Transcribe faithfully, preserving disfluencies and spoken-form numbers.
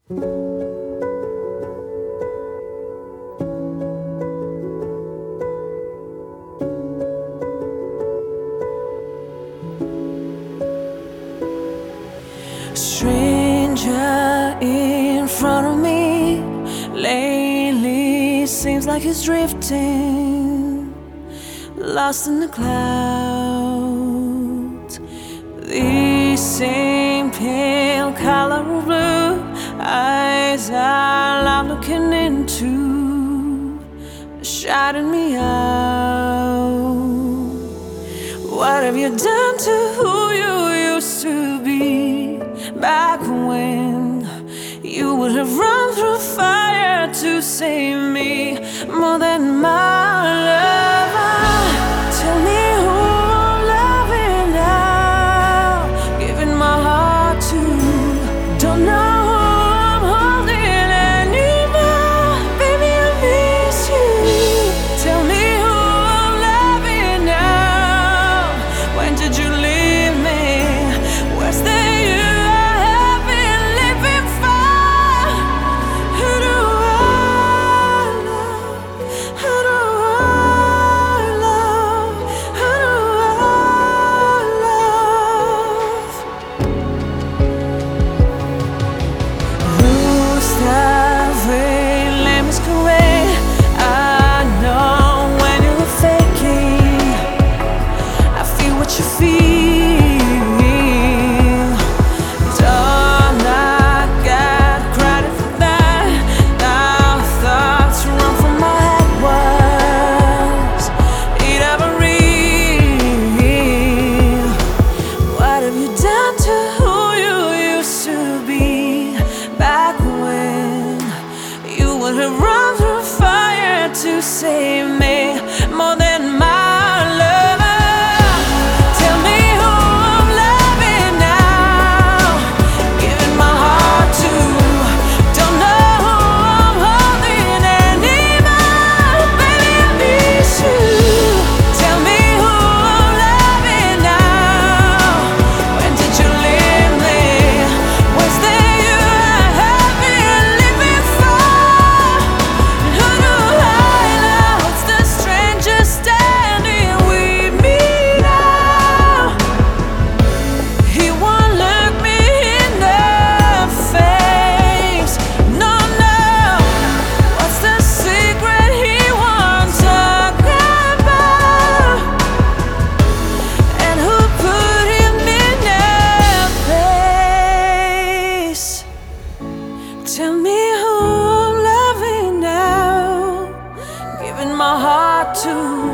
Stranger in front of me, lately seems like he's drifting, lost in the clouds. The same pale color of blue eyes I love looking into, shouting me out. What have you done to who you used to be? Back when you would have run through fire to save me, more than my lover. Tell me who I'm loving now, giving my heart to. Don't know who I'm holding anymore. Baby, I miss you. Tell me who I'm loving now. When did you leave me? Where's the you? Have run through fire to save me, more than my lover. Tell me who I'm loving now, giving my heart to. Don't know who I'm holding anymore. Baby, I miss you. Tell me who I'm loving now. When did you leave me? Was there you I have been living for? Tell me who I'm loving now, giving my heart to.